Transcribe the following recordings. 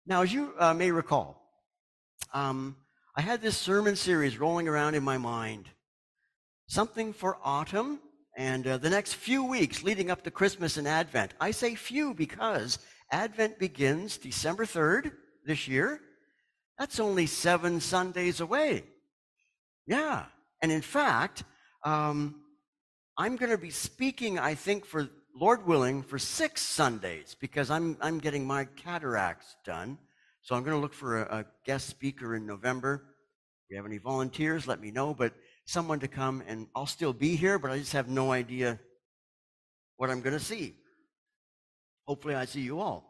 Now, as you may recall, I had this sermon series rolling around in my mind, something for autumn and the next few weeks leading up to Christmas and Advent. I say few because Advent begins December 3rd this year. That's only 7 Sundays away. Yeah. And in fact, um, I'm going to be speaking, I think, for Lord willing, for 6 Sundays because I'm getting my cataracts done. So I'm going to look for a guest speaker in November. If you have any volunteers, let me know. But someone to come, and I'll still be here, but I just have no idea what I'm going to see. Hopefully, I see you all.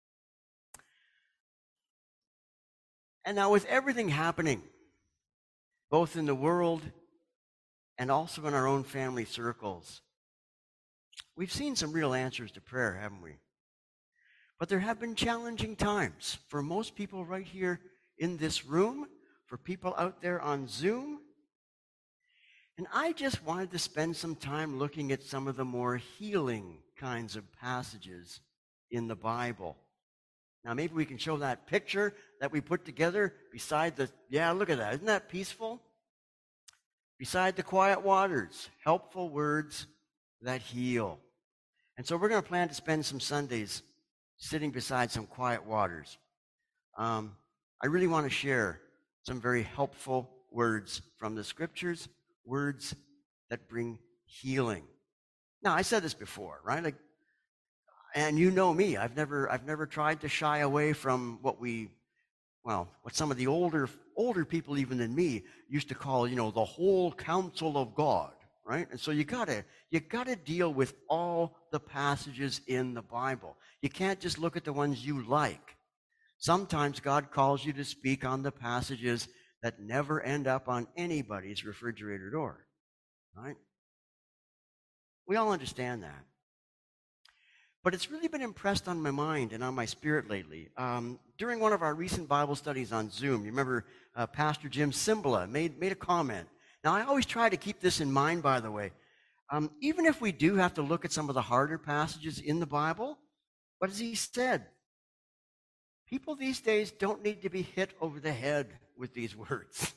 And now, with everything happening, both in the world and also in our own family circles, we've seen some real answers to prayer, haven't we? But there have been challenging times for most people right here in this room, for people out there on Zoom. And I just wanted to spend some time looking at some of the more healing kinds of passages in the Bible. Now, maybe we can show that picture that we put together beside look at that. Isn't that peaceful? Beside the quiet waters, helpful words that heal. And so we're going to plan to spend some Sundays sitting beside some quiet waters. I really want to share some very helpful words from the scriptures, words that bring healing. Now, I said this before, right? And you know me. I've never tried to shy away from what some of the older people even than me used to call, the whole counsel of God, right? And so you gotta deal with all the passages in the Bible. You can't just look at the ones you like. Sometimes God calls you to speak on the passages that never end up on anybody's refrigerator door, right? We all understand that. But it's really been impressed on my mind and on my spirit lately. During one of our recent Bible studies on Zoom, you remember Pastor Jim Cymbala made a comment. Now, I always try to keep this in mind, by the way. Even if we do have to look at some of the harder passages in the Bible, what has he said? People these days don't need to be hit over the head with these words.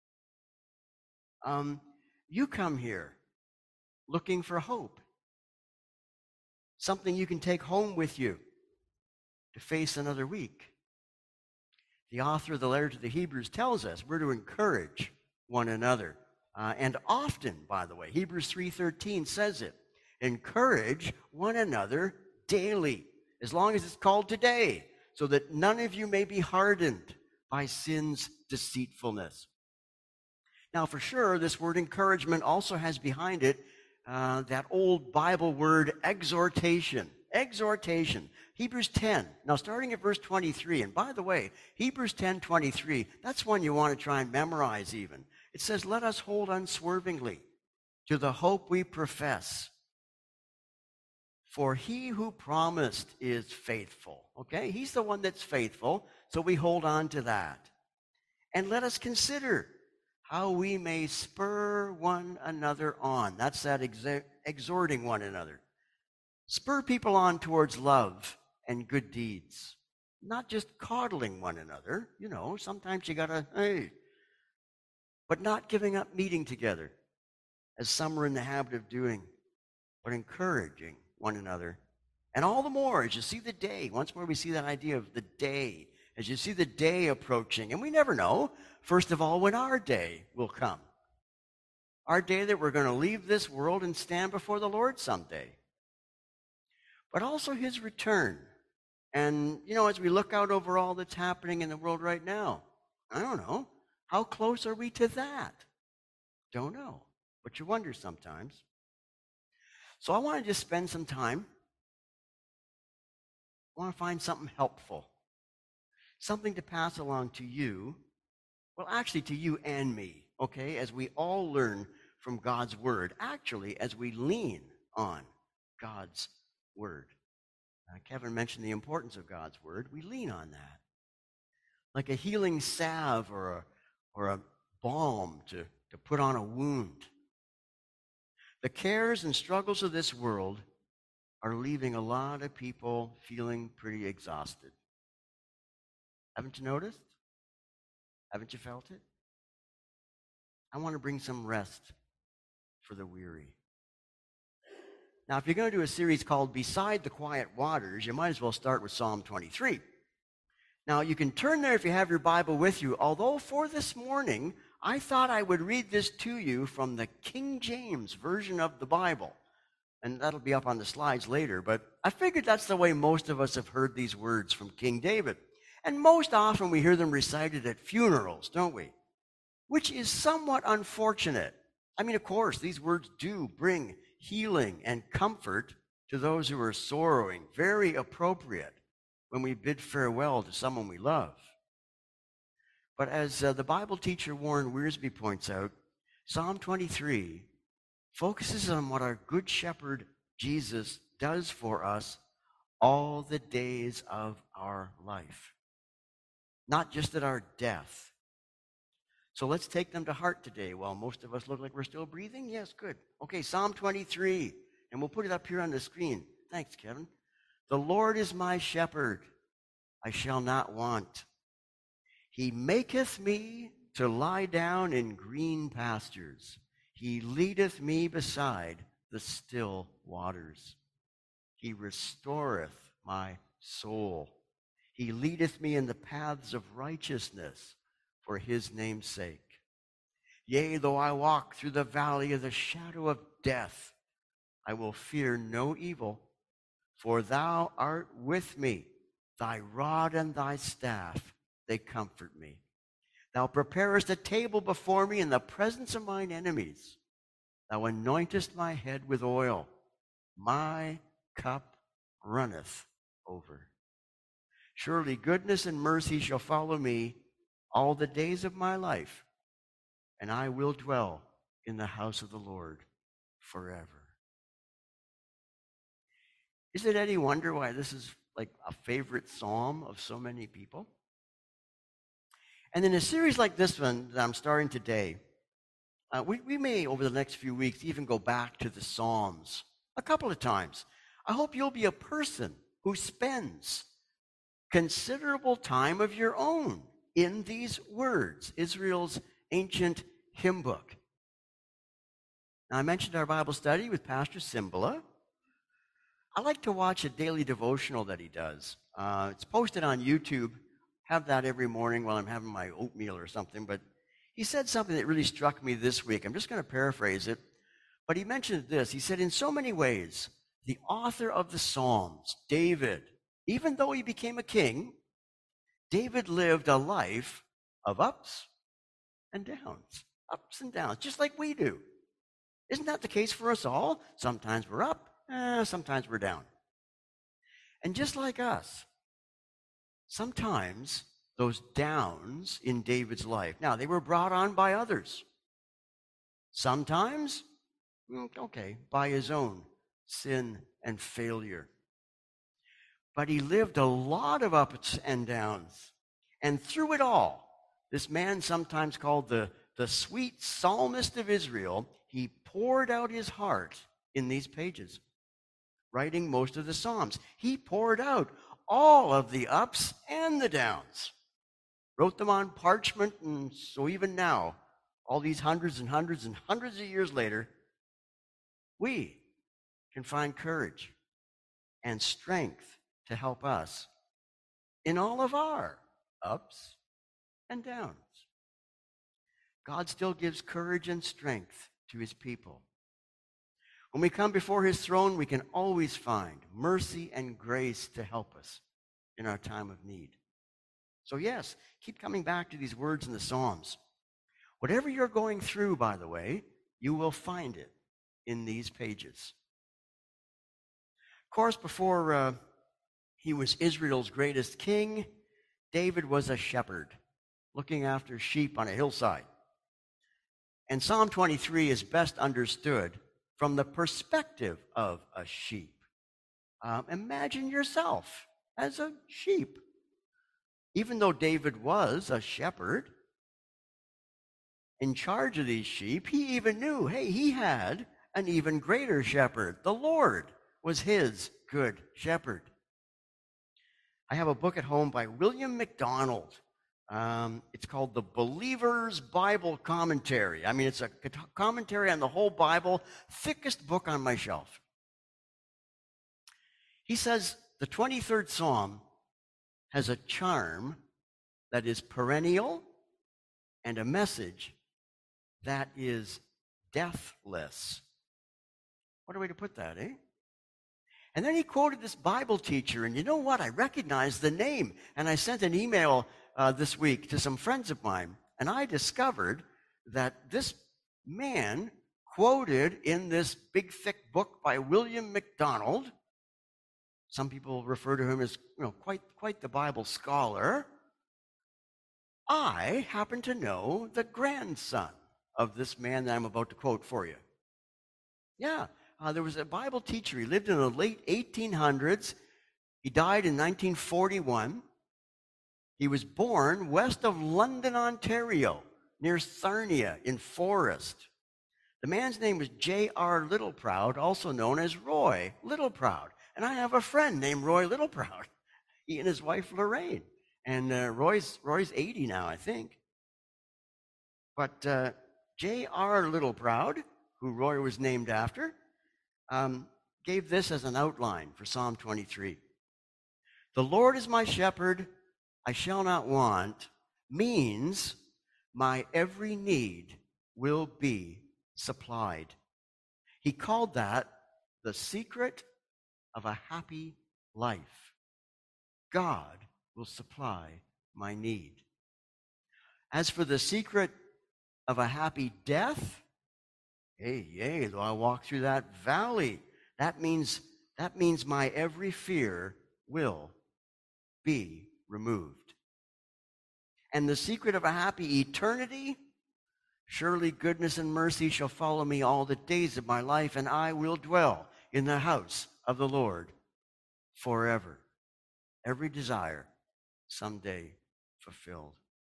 You come here looking for hope, something you can take home with you to face another week. The author of the letter to the Hebrews tells us we're to encourage one another. And often, by the way, Hebrews 3:13 says it. Encourage one another daily, as long as it's called today, so that none of you may be hardened by sin's deceitfulness. Now, for sure, this word encouragement also has behind it that old Bible word exhortation. Exhortation. Hebrews 10. Now, starting at verse 23, and by the way, Hebrews 10:23, that's one you want to try and memorize even. It says, let us hold unswervingly to the hope we profess. For he who promised is faithful. Okay? He's the one that's faithful, so we hold on to that. And let us consider how we may spur one another on. That's that exhorting one another. Spur people on towards love and good deeds. Not just coddling one another. Sometimes you gotta, but not giving up meeting together, as some are in the habit of doing, but encouraging one another. And all the more as you see the day, once more we see that idea of the day, as you see the day approaching, and we never know, first of all, when our day will come. Our day that we're going to leave this world and stand before the Lord someday. But also his return. And, as we look out over all that's happening in the world right now, I don't know, how close are we to that? Don't know, but you wonder sometimes. So I want to just spend some time. I want to find something helpful, something to pass along to you, well, actually to you and me, okay, as we all learn from God's word, actually as we lean on God's word. Kevin mentioned the importance of God's word. We lean on that. Like a healing salve or a balm to put on a wound. The cares and struggles of this world are leaving a lot of people feeling pretty exhausted. Haven't you noticed? Haven't you felt it? I want to bring some rest for the weary. Now, if you're going to do a series called Beside the Quiet Waters, you might as well start with Psalm 23. Now, you can turn there if you have your Bible with you, although for this morning, I thought I would read this to you from the King James Version of the Bible. And that'll be up on the slides later, but I figured that's the way most of us have heard these words from King David. And most often we hear them recited at funerals, don't we? Which is somewhat unfortunate. I mean, of course, these words do bring healing and comfort to those who are sorrowing. Very appropriate when we bid farewell to someone we love. But as the Bible teacher Warren Wiersbe points out, Psalm 23 focuses on what our Good Shepherd Jesus does for us all the days of our life, not just at our death. So let's take them to heart today. While most of us look like we're still breathing, yes, good. Okay, Psalm 23, and we'll put it up here on the screen. Thanks, Kevin. The Lord is my shepherd, I shall not want. He maketh me to lie down in green pastures. He leadeth me beside the still waters. He restoreth my soul. He leadeth me in the paths of righteousness for his name's sake. Yea, though I walk through the valley of the shadow of death, I will fear no evil, for thou art with me. Thy rod and thy staff, they comfort me. Thou preparest a table before me in the presence of mine enemies. Thou anointest my head with oil. My cup runneth over. Surely goodness and mercy shall follow me all the days of my life, and I will dwell in the house of the Lord forever. Is it any wonder why this is like a favorite psalm of so many people? And in a series like this one that I'm starting today, we may, over the next few weeks, even go back to the Psalms a couple of times. I hope you'll be a person who spends considerable time of your own in these words, Israel's ancient hymn book. Now, I mentioned our Bible study with Pastor Simbala. I like to watch a daily devotional that he does. It's posted on YouTube. Have that every morning while I'm having my oatmeal or something. But he said something that really struck me this week. I'm just going to paraphrase it. But he mentioned this. He said, in so many ways, the author of the Psalms, David, even though he became a king, David lived a life of ups and downs, just like we do. Isn't that the case for us all? Sometimes we're up, sometimes we're down. And just like us, sometimes those downs in David's life, now they were brought on by others. Sometimes, by his own sin and failure. But he lived a lot of ups and downs. And through it all, this man sometimes called the sweet psalmist of Israel, he poured out his heart in these pages, writing most of the Psalms. He poured out all of the ups and the downs, wrote them on parchment, and so even now, all these hundreds and hundreds and hundreds of years later, we can find courage and strength to help us in all of our ups and downs. God still gives courage and strength to his people. When we come before his throne, we can always find mercy and grace to help us in our time of need. So yes, keep coming back to these words in the Psalms. Whatever you're going through, by the way, you will find it in these pages. Of course, before he was Israel's greatest king, David was a shepherd looking after sheep on a hillside. And Psalm 23 is best understood from the perspective of a sheep. Imagine yourself as a sheep. Even though David was a shepherd in charge of these sheep, he even knew, hey, he had an even greater shepherd. The Lord was his good shepherd. I have a book at home by William MacDonald. It's called The Believer's Bible Commentary. I mean, it's a commentary on the whole Bible, thickest book on my shelf. He says the 23rd Psalm has a charm that is perennial and a message that is deathless. What a way to put that, eh? And then he quoted this Bible teacher, and you know what? I recognized the name. And I sent an email this week to some friends of mine, and I discovered that this man quoted in this big, thick book by William MacDonald, some people refer to him as, quite the Bible scholar. I happen to know the grandson of this man that I'm about to quote for you. Yeah. There was a Bible teacher. He lived in the late 1800s. He died in 1941. He was born west of London, Ontario, near Sarnia in Forest. The man's name was J.R. Littleproud, also known as Roy Littleproud. And I have a friend named Roy Littleproud. He and his wife Lorraine. And Roy's 80 now, I think. But J.R. Littleproud, who Roy was named after, gave this as an outline for Psalm 23. The Lord is my shepherd, I shall not want, means my every need will be supplied. He called that the secret of a happy life. God will supply my need. As for the secret of a happy death, hey, yea, though I walk through that valley, that means my every fear will be removed. And the secret of a happy eternity, surely goodness and mercy shall follow me all the days of my life, and I will dwell in the house of the Lord forever. Every desire someday fulfilled.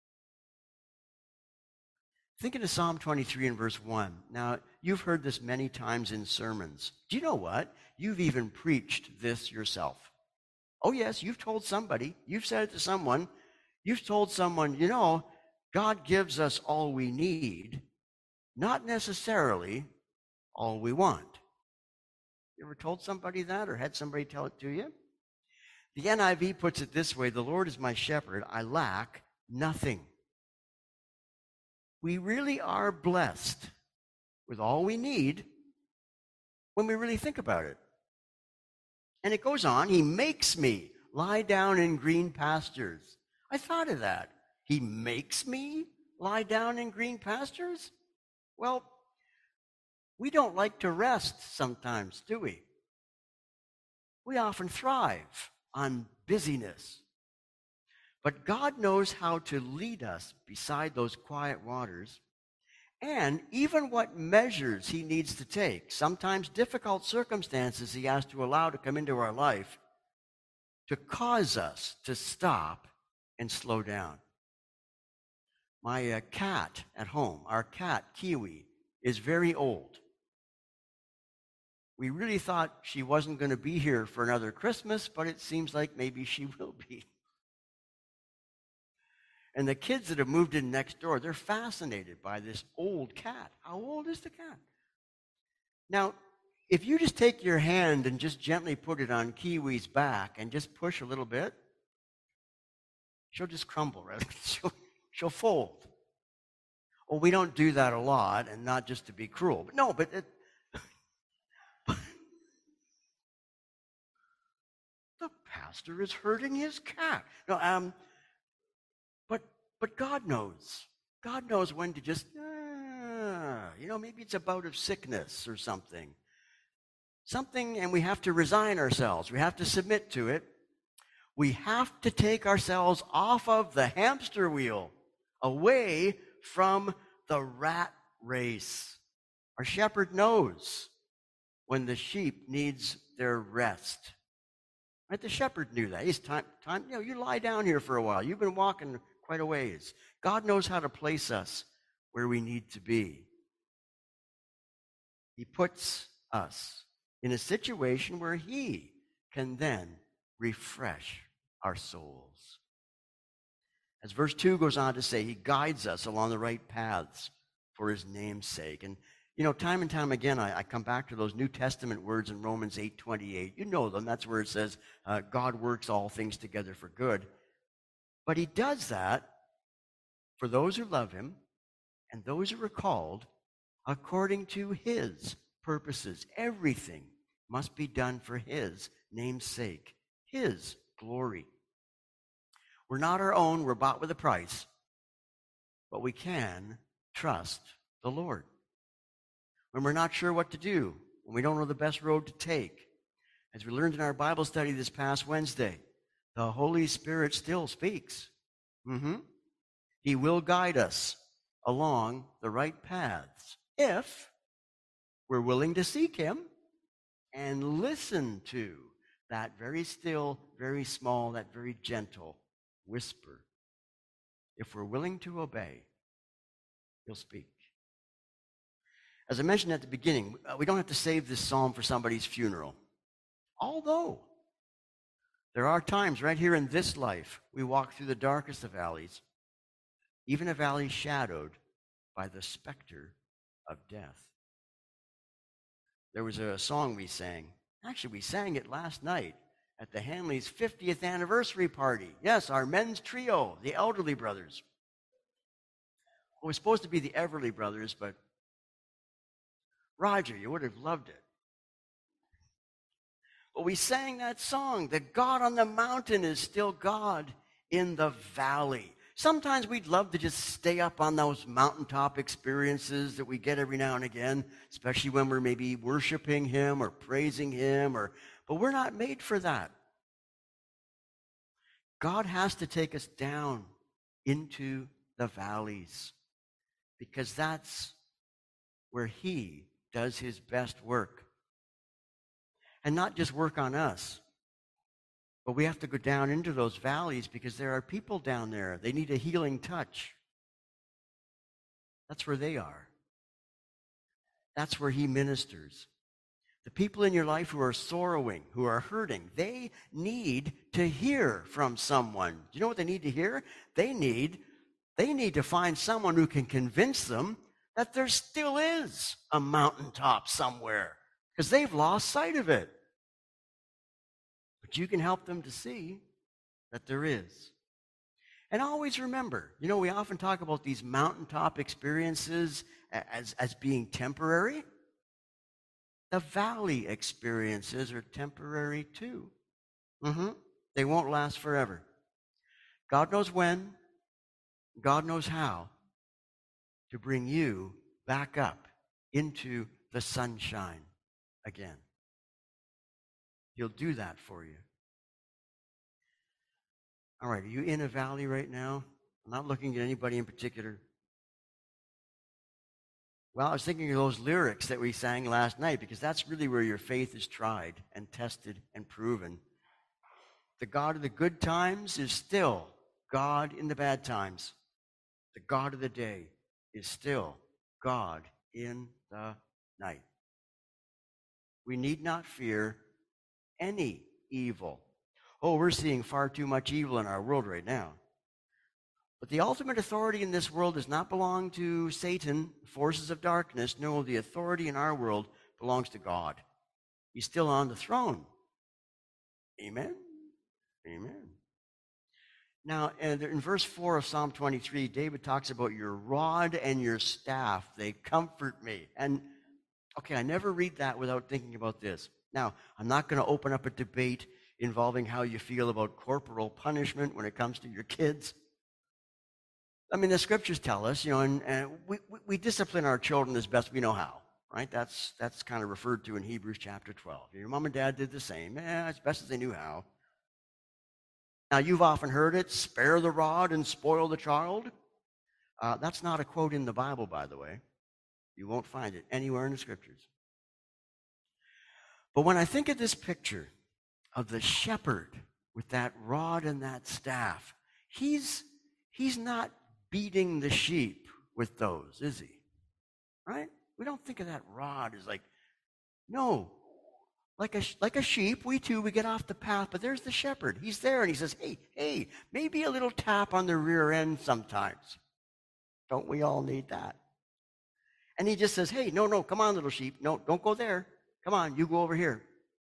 Thinking of Psalm 23 and verse 1. Now, you've heard this many times in sermons. Do you know what? You've even preached this yourself. Oh, yes, you've told somebody. You've said it to someone. You've told someone, God gives us all we need, not necessarily all we want. You ever told somebody that or had somebody tell it to you? The NIV puts it this way: the Lord is my shepherd, I lack nothing. We really are blessed with all we need when we really think about it. And it goes on, he makes me lie down in green pastures. I thought of that. He makes me lie down in green pastures? Well, we don't like to rest sometimes, do we? We often thrive on busyness. But God knows how to lead us beside those quiet waters, and even what measures he needs to take, sometimes difficult circumstances he has to allow to come into our life to cause us to stop and slow down. My cat at home, our cat, Kiwi, is very old. We really thought she wasn't going to be here for another Christmas, but it seems like maybe she will be. And the kids that have moved in next door, they're fascinated by this old cat. How old is the cat? Now, if you just take your hand and just gently put it on Kiwi's back and just push a little bit, she'll just crumble, right? She'll fold. Well, we don't do that a lot, and not just to be cruel. But no, but the pastor is hurting his cat. No, But God knows. God knows when to just, maybe it's a bout of sickness or something. And we have to resign ourselves. We have to submit to it. We have to take ourselves off of the hamster wheel, away from the rat race. Our shepherd knows when the sheep needs their rest. Right? The shepherd knew that. It's time, you lie down here for a while. You've been walking quite a ways. God knows how to place us where we need to be. He puts us in a situation where he can then refresh our souls. As verse 2 goes on to say, he guides us along the right paths for his name's sake. And, time and time again, I come back to those New Testament words in Romans 8:28. You know them. That's where it says, God works all things together for good. But he does that for those who love him and those who are called according to his purposes. Everything must be done for his name's sake, his glory. We're not our own. We're bought with a price. But we can trust the Lord. When we're not sure what to do, when we don't know the best road to take, as we learned in our Bible study this past Wednesday, the Holy Spirit still speaks. He will guide us along the right paths if we're willing to seek him and listen to that very still, very small, that very gentle whisper. If we're willing to obey, he'll speak. As I mentioned at the beginning, we don't have to save this psalm for somebody's funeral. Although there are times right here in this life we walk through the darkest of valleys, even a valley shadowed by the specter of death. There was a song we sang. Actually, we sang it last night at the Hanley's 50th anniversary party. Yes, our men's trio, the Elderly Brothers. It was supposed to be the Everly Brothers, but Roger, you would have loved it. But we sang that song, that God on the mountain is still God in the valley. Sometimes we'd love to just stay up on those mountaintop experiences that we get every now and again, especially when we're maybe worshiping him or praising him, but we're not made for that. God has to take us down into the valleys because that's where he does his best work. And not just work on us, but we have to go down into those valleys because there are people down there. They need a healing touch. That's where they are. That's where he ministers. The people in your life who are sorrowing, who are hurting, they need to hear from someone. Do you know what they need to hear? They need to find someone who can convince them that there still is a mountaintop somewhere because they've lost sight of it. But you can help them to see that there is. And always remember, we often talk about these mountaintop experiences as being temporary. The valley experiences are temporary too. They won't last forever. God knows when, God knows how to bring you back up into the sunshine again. He'll do that for you. All right, are you in a valley right now? I'm not looking at anybody in particular. Well, I was thinking of those lyrics that we sang last night because that's really where your faith is tried and tested and proven. The God of the good times is still God in the bad times. The God of the day is still God in the night. We need not fear any evil. Oh, we're seeing far too much evil in our world right now. But the ultimate authority in this world does not belong to Satan, forces of darkness. No, the authority in our world belongs to God. He's still on the throne. Amen? Amen. Now, in verse 4 of Psalm 23, David talks about your rod and your staff. They comfort me. And, okay, I never read that without thinking about this. Now, I'm not going to open up a debate involving how you feel about corporal punishment when it comes to your kids. I mean, the scriptures tell us, and we discipline our children as best we know how, right? That's kind of referred to in Hebrews chapter 12. Your mom and dad did the same, as best as they knew how. Now, you've often heard it, spare the rod and spoil the child. That's not a quote in the Bible, by the way. You won't find it anywhere in the scriptures. But when I think of this picture of the shepherd with that rod and that staff, he's not beating the sheep with those, is he? Right? We don't think of that rod as like, no. Like a sheep, we get off the path, but there's the shepherd. He's there, and he says, hey, maybe a little tap on the rear end sometimes. Don't we all need that? And he just says, hey, no, come on, little sheep. No, don't go there. Come on, you go over here.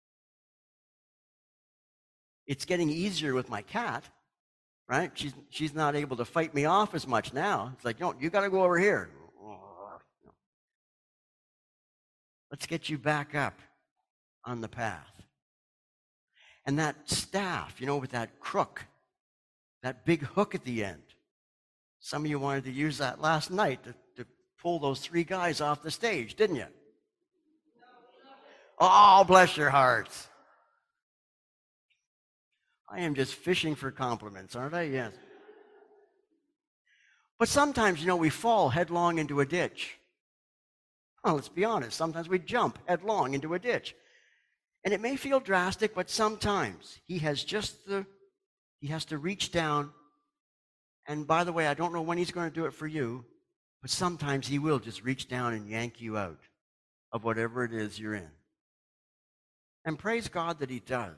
It's getting easier with my cat, right? She's not able to fight me off as much now. It's like, no, you got to go over here. Let's get you back up on the path. And that staff, with that crook, that big hook at the end. Some of you wanted to use that last night to pull those 3 guys off the stage, didn't you? Oh, bless your hearts. I am just fishing for compliments, aren't I? Yes. But sometimes, we fall headlong into a ditch. Well, let's be honest. Sometimes we jump headlong into a ditch. And it may feel drastic, but sometimes he has to reach down. And by the way, I don't know when he's going to do it for you, but sometimes he will just reach down and yank you out of whatever it is you're in. And praise God that he does.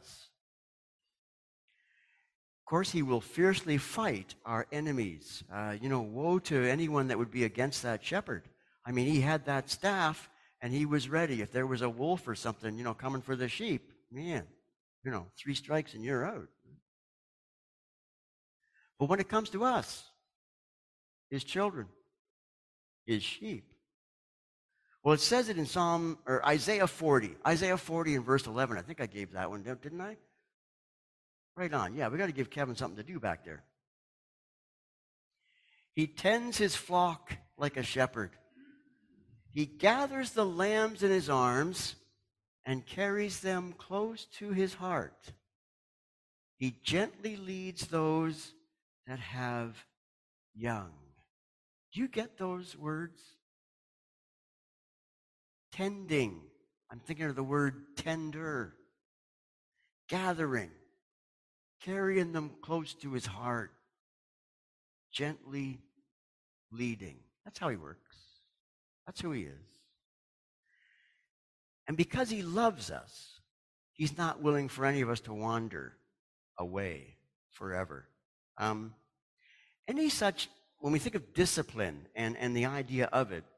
Of course, he will fiercely fight our enemies. Woe to anyone that would be against that shepherd. I mean, he had that staff, and he was ready. If there was a wolf or something, coming for the sheep, man, 3 strikes and you're out. But when it comes to us, his children, his sheep, well, it says it in Isaiah 40. Isaiah 40 in verse 11. I think I gave that one, didn't I? Right on. Yeah, we got to give Kevin something to do back there. He tends his flock like a shepherd. He gathers the lambs in his arms and carries them close to his heart. He gently leads those that have young. Do you get those words? Tending. I'm thinking of the word tender. Gathering. Carrying them close to his heart. Gently leading. That's how he works. That's who he is. And because he loves us, he's not willing for any of us to wander away forever. When we think of discipline and the idea of it,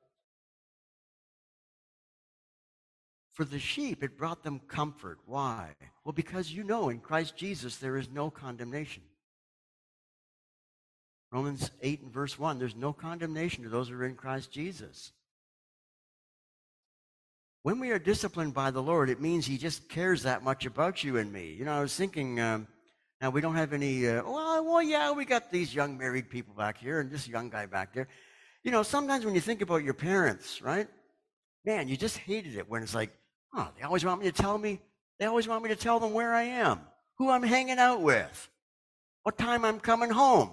for the sheep, it brought them comfort. Why? Well, because in Christ Jesus there is no condemnation. Romans 8 and verse 1, there's no condemnation to those who are in Christ Jesus. When we are disciplined by the Lord, it means he just cares that much about you and me. I was thinking, now we don't have any, we got these young married people back here and this young guy back there. Sometimes when you think about your parents, right? Man, you just hated it when it's like, they always want me to tell them where I am, who I'm hanging out with, what time I'm coming home.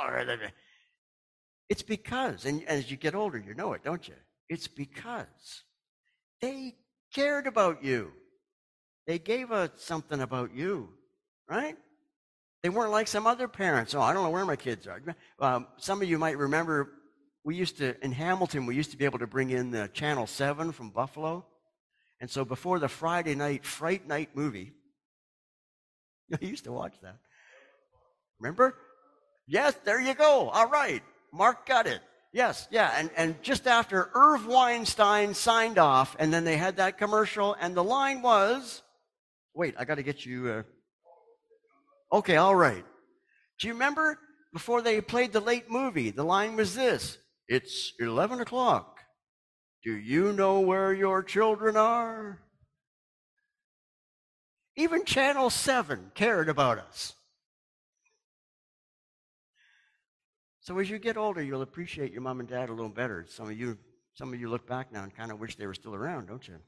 It's because, and as you get older, you know it, don't you? It's because they cared about you. They gave us something about you, right? They weren't like some other parents. I don't know where my kids are. Some of you might remember in Hamilton, we used to be able to bring in the Channel 7 from Buffalo. And so before the Friday night Fright Night movie, you used to watch that. Remember? Yes, there you go. All right. Mark got it. Yes, yeah. And just after Irv Weinstein signed off, and then they had that commercial, and the line was, wait, I got to get you. Okay, all right. Do you remember before they played the late movie, the line was this: it's 11 o'clock. Do you know where your children are? Even Channel 7 cared about us. So as you get older, you'll appreciate your mom and dad a little better. Some of you look back now and kind of wish they were still around, don't you?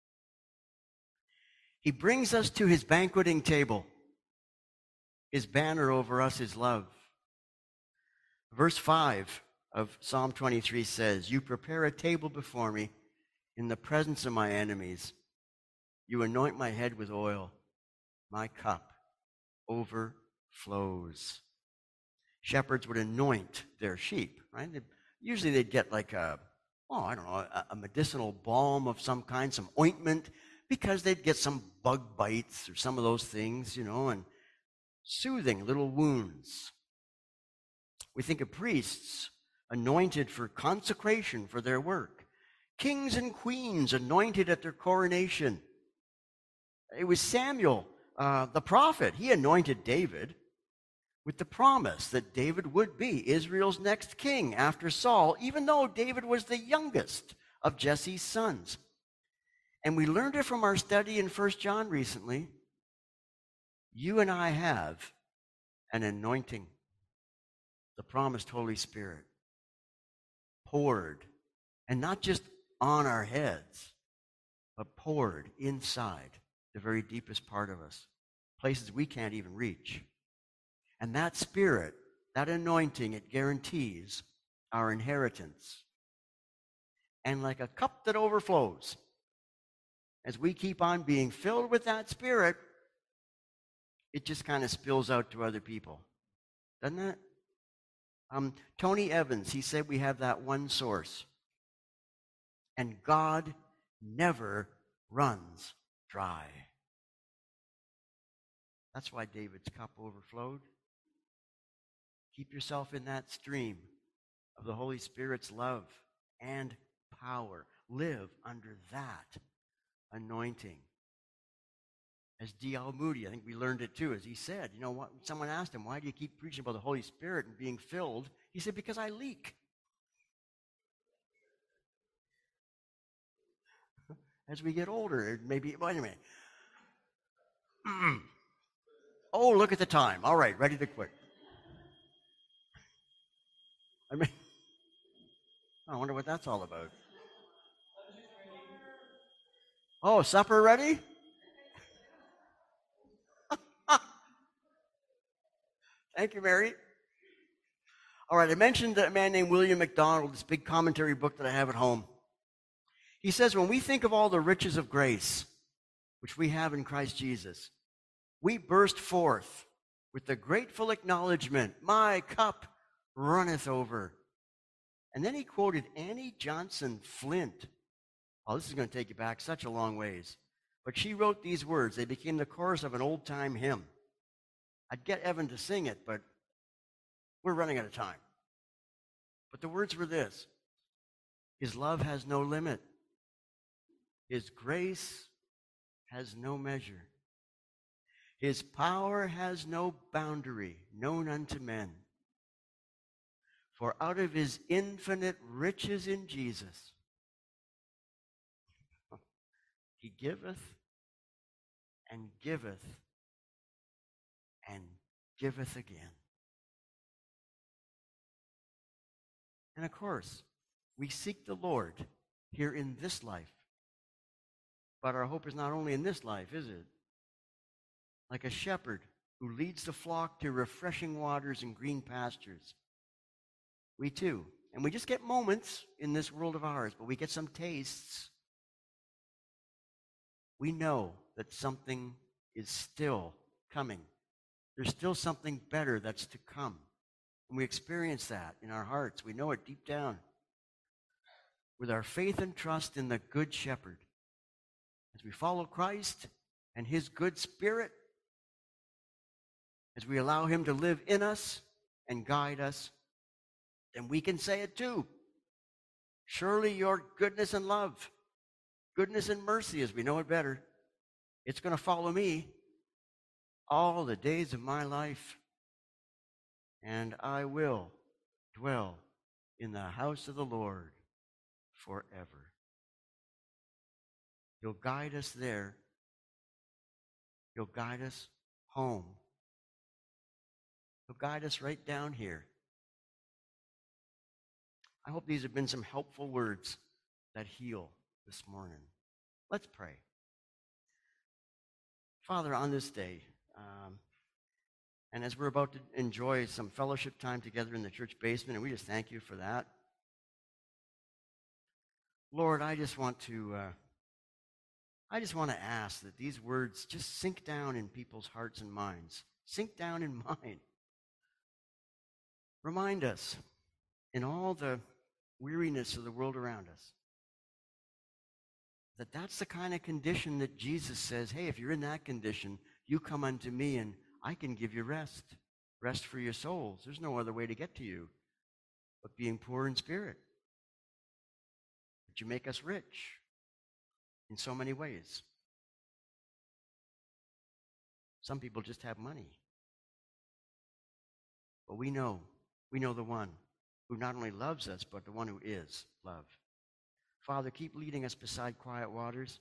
He brings us to his banqueting table. His banner over us is love. Verse 5 of Psalm 23 says, you prepare a table before me in the presence of my enemies. You anoint my head with oil. My cup overflows. Shepherds would anoint their sheep, right? Usually they'd get like a medicinal balm of some kind, some ointment, because they'd get some bug bites or some of those things, and soothing little wounds. We think of priests anointed for consecration for their work, kings and queens anointed at their coronation. It was Samuel, the prophet. He anointed David with the promise that David would be Israel's next king after Saul, even though David was the youngest of Jesse's sons. And we learned it from our study in 1 John recently. You and I have an anointing, the promised Holy Spirit, poured, and not just on our heads, but poured inside the very deepest part of us, places we can't even reach. And that Spirit, that anointing, it guarantees our inheritance. And like a cup that overflows, as we keep on being filled with that Spirit, it just kind of spills out to other people. Doesn't it? Tony Evans, he said we have that one source. And God never runs dry. That's why David's cup overflowed. Keep yourself in that stream of the Holy Spirit's love and power. Live under that anointing. As D.L. Moody, I think we learned it too, as he said, what? Someone asked him, why do you keep preaching about the Holy Spirit and being filled? He said, because I leak. As we get older, maybe, wait a minute. Oh, look at the time. All right, ready to quit. I wonder what that's all about. Oh, supper ready? Thank you, Mary. All right, I mentioned a man named William MacDonald, this big commentary book that I have at home. He says, when we think of all the riches of grace, which we have in Christ Jesus, we burst forth with the grateful acknowledgement, my cup runneth over. And then he quoted Annie Johnson Flint. Oh, this is going to take you back such a long ways. But she wrote these words. They became the chorus of an old-time hymn. I'd get Evan to sing it, but we're running out of time. But the words were this: His love has no limit. His grace has no measure. His power has no boundary known unto men. For out of his infinite riches in Jesus, he giveth and giveth and giveth again. And of course, we seek the Lord here in this life. But our hope is not only in this life, is it? Like a shepherd who leads the flock to refreshing waters and green pastures. We too. And we just get moments in this world of ours, but we get some tastes. We know that something is still coming. There's still something better that's to come. And we experience that in our hearts. We know it deep down. With our faith and trust in the Good Shepherd. As we follow Christ and his good Spirit, as we allow him to live in us and guide us, then we can say it too. Surely your goodness and love, goodness and mercy as we know it better, it's going to follow me all the days of my life. And I will dwell in the house of the Lord forever. He'll guide us there. He'll guide us home. He'll guide us right down here. I hope these have been some helpful words that heal this morning. Let's pray. Father, on this day, and as we're about to enjoy some fellowship time together in the church basement, and we just thank you for that. Lord, I just want to ask that these words just sink down in people's hearts and minds. Sink down in mine. Remind us in all the weariness of the world around us That's the kind of condition that Jesus says, hey, if you're in that condition, you come unto me and I can give you rest. Rest for your souls. There's no other way to get to you but being poor in spirit. But you make us rich in so many ways. Some people just have money. But we know the one who not only loves us, but the one who is love. Father, keep leading us beside quiet waters.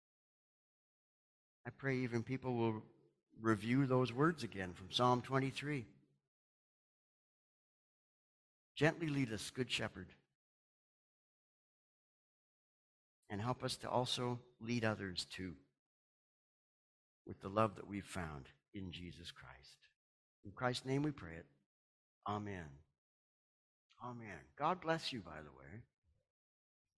I pray even people will review those words again from Psalm 23. Gently lead us, Good Shepherd, and help us to also lead others too with the love that we've found in Jesus Christ. In Christ's name we pray it. Amen. Amen. God bless you, by the way.